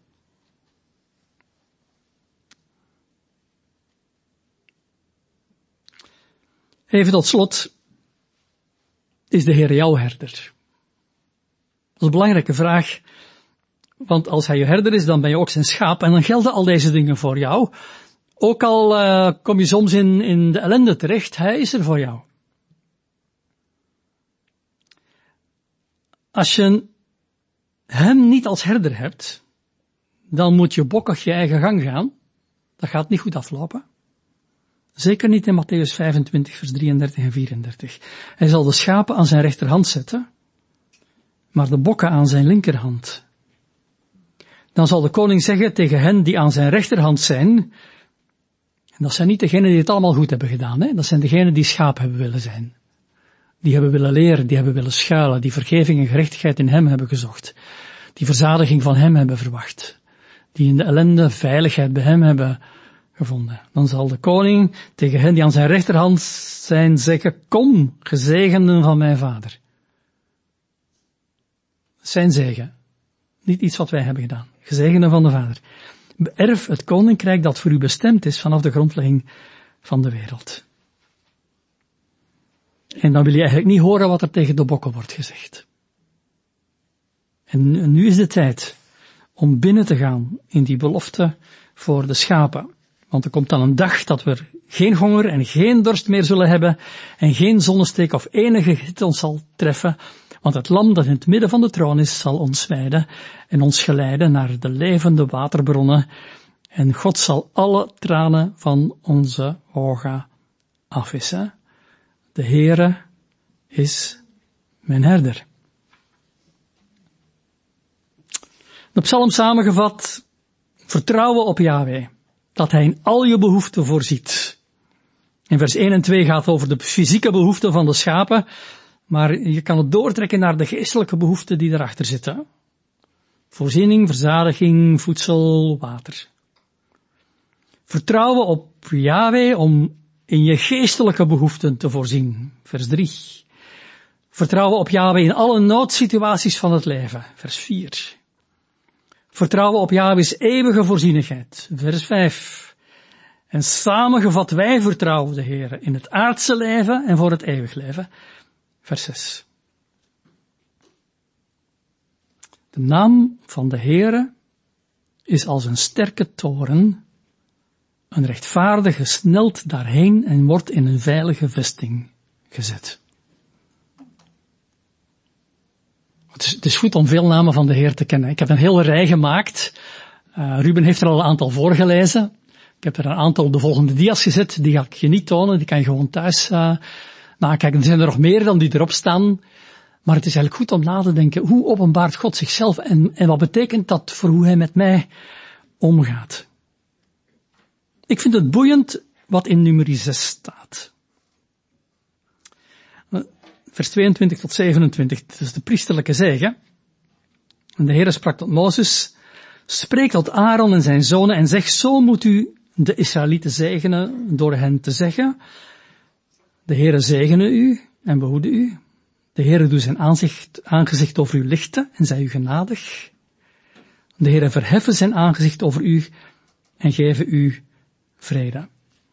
Even tot slot. Is de Heer jouw herder? Dat is een belangrijke vraag. Want als Hij je herder is, dan ben je ook zijn schaap. En dan gelden al deze dingen voor jou. Ook al kom je soms in de ellende terecht, Hij is er voor jou. Als je Hem niet als herder hebt, dan moet je bokkig je eigen gang gaan. Dat gaat niet goed aflopen. Zeker niet in Mattheüs 25, vers 33 en 34. Hij zal de schapen aan zijn rechterhand zetten, maar de bokken aan zijn linkerhand. Dan zal de koning zeggen tegen hen die aan zijn rechterhand zijn, en dat zijn niet degenen die het allemaal goed hebben gedaan, hè? Dat zijn degenen die schaap hebben willen zijn. Die hebben willen leren, die hebben willen schuilen, die vergeving en gerechtigheid in hem hebben gezocht. Die verzadiging van hem hebben verwacht. Die in de ellende veiligheid bij hem hebben gevonden. Dan zal de koning tegen hen die aan zijn rechterhand zijn zeggen, kom, gezegenden van mijn vader. Zijn zegen. Niet iets wat wij hebben gedaan. Gezegenden van de vader. Beërf het koninkrijk dat voor u bestemd is vanaf de grondlegging van de wereld. En dan wil je eigenlijk niet horen wat er tegen de bokken wordt gezegd. En nu is de tijd om binnen te gaan in die belofte voor de schapen. Want er komt dan een dag dat we geen honger en geen dorst meer zullen hebben en geen zonnesteek of enige hitte ons zal treffen. Want het lam dat in het midden van de troon is, zal ons weiden en ons geleiden naar de levende waterbronnen. En God zal alle tranen van onze ogen afwissen. De Heere is mijn herder. De psalm samengevat, vertrouwen op Yahweh, dat hij in al je behoeften voorziet. In vers 1 en 2 gaat over de fysieke behoeften van de schapen, maar je kan het doortrekken naar de geestelijke behoeften die erachter zitten. Voorziening, verzadiging, voedsel, water. Vertrouwen op Yahweh om in je geestelijke behoeften te voorzien. Vers 3. Vertrouwen op Yahweh in alle noodsituaties van het leven. Vers 4. Vertrouwen op Yahweh's eeuwige voorzienigheid. Vers 5. En samengevat wij vertrouwen de Heere in het aardse leven en voor het eeuwig leven. Vers 6. De naam van de Heere is als een sterke toren. Een rechtvaardige snelt daarheen en wordt in een veilige vesting gezet. Het is goed om veel namen van de Heer te kennen. Ik heb een hele rij gemaakt. Ruben heeft er al een aantal voorgelezen. Ik heb er een aantal op de volgende dia's gezet. Die ga ik je niet tonen. Die kan je gewoon thuis nakijken. Er zijn er nog meer dan die erop staan. Maar het is eigenlijk goed om na te denken. Hoe openbaart God zichzelf en wat betekent dat voor hoe hij met mij omgaat? Ik vind het boeiend wat in nummer 6 staat. Vers 22 tot 27, dat is de priesterlijke zegen. En de Heere sprak tot Mozes, spreek tot Aaron en zijn zonen en zeg, zo moet u de Israëlieten zegenen door hen te zeggen. De Heere zegene u en behoede u. De Heere doet zijn aangezicht over u lichten en zij u genadig. De Heere verheffen zijn aangezicht over u en geven u vrede.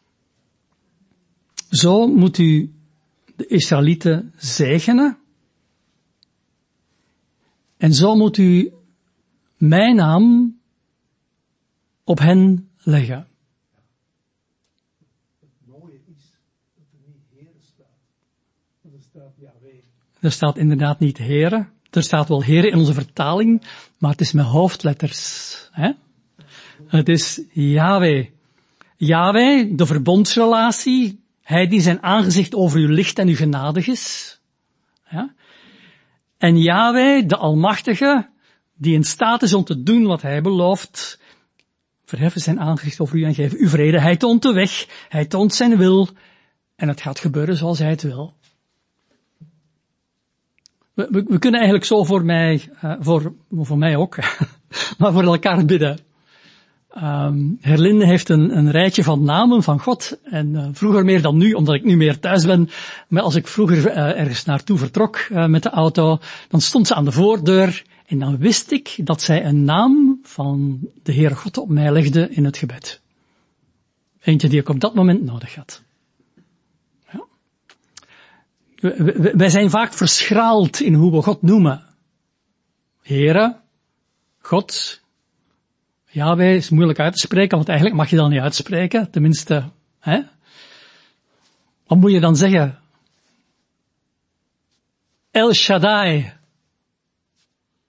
Zo moet u de Israëlieten zegenen. En zo moet u mijn naam op hen leggen. Het mooie is dat er niet Heere staat. Maar er staat Yahweh. Er staat inderdaad niet Heere. Er staat wel Heere in onze vertaling, maar het is met hoofdletters. Hè? Het is Yahweh. Yahweh, de verbondsrelatie. Hij die zijn aangezicht over u licht en u genadig is. Ja? En Yahweh, de Almachtige, die in staat is om te doen wat hij belooft, verheffen zijn aangezicht over u en geven u vrede. Hij toont de weg, hij toont zijn wil, en het gaat gebeuren zoals hij het wil. We kunnen eigenlijk zo voor mij ook, maar voor elkaar bidden. Herlinde heeft een rijtje van namen van God. En vroeger meer dan nu, omdat ik nu meer thuis ben. Maar als ik vroeger ergens naartoe vertrok met de auto, dan stond ze aan de voordeur. En dan wist ik dat zij een naam van de Heere God op mij legde in het gebed. Eentje die ik op dat moment nodig had. Ja. Wij zijn vaak verschraald in hoe we God noemen. Heere, God. Yahweh is moeilijk uit te spreken, want eigenlijk mag je dat niet uitspreken. Tenminste, hè? Wat moet je dan zeggen? El Shaddai.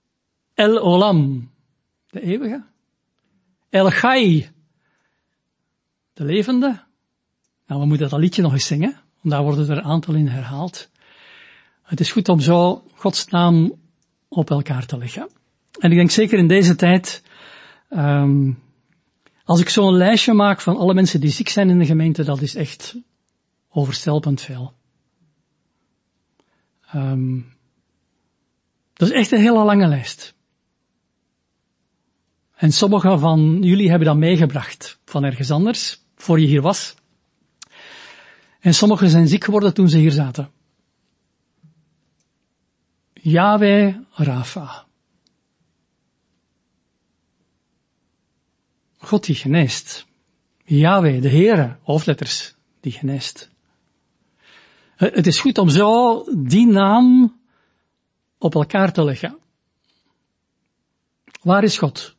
El Olam. De eeuwige. El Chai. de levende. Nou, we moeten dat liedje nog eens zingen, want daar worden er een aantal in herhaald. Het is goed om zo Gods naam op elkaar te leggen. En ik denk zeker in deze tijd, als ik zo'n lijstje maak van alle mensen die ziek zijn in de gemeente, dat is echt overstelpend veel. Dat is echt een hele lange lijst. En sommigen van jullie hebben dat meegebracht van ergens anders, voor je hier was. En sommigen zijn ziek geworden toen ze hier zaten. Yahweh Rafa. God die geneest. Yahweh, de Heere, hoofdletters, die geneest. Het is goed om zo die naam op elkaar te leggen. Waar is God?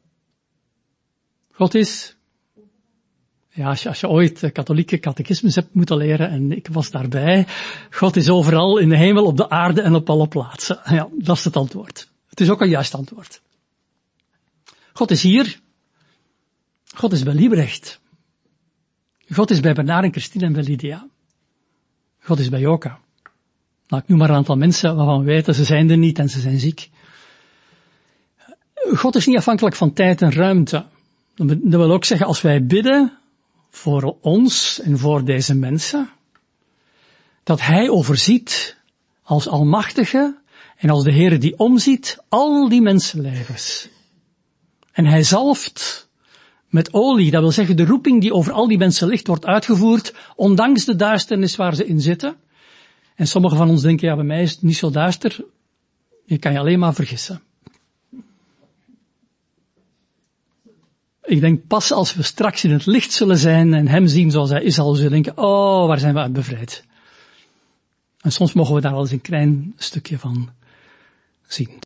God is, ja, als je ooit katholieke catechismus hebt moeten leren, en ik was daarbij, God is overal in de hemel, op de aarde en op alle plaatsen. Ja, dat is het antwoord. Het is ook een juist antwoord. God is hier. God is bij Liebrecht. God is bij Bernard en Christine en bij Lydia. God is bij Joka. Nou, ik noem maar een aantal mensen waarvan we weten, ze zijn er niet en ze zijn ziek. God is niet afhankelijk van tijd en ruimte. Dat wil ook zeggen, als wij bidden voor ons en voor deze mensen, dat Hij overziet als Almachtige en als de Heere die omziet al die mensenlevens. En Hij zalft met olie, dat wil zeggen de roeping die over al die mensen ligt, wordt uitgevoerd, ondanks de duisternis waar ze in zitten. En sommigen van ons denken, ja, bij mij is het niet zo duister. Je kan je alleen maar vergissen. Ik denk pas als we straks in het licht zullen zijn en Hem zien zoals Hij is, zal we denken, oh, waar zijn we uit bevrijd. En soms mogen we daar al eens een klein stukje van zien.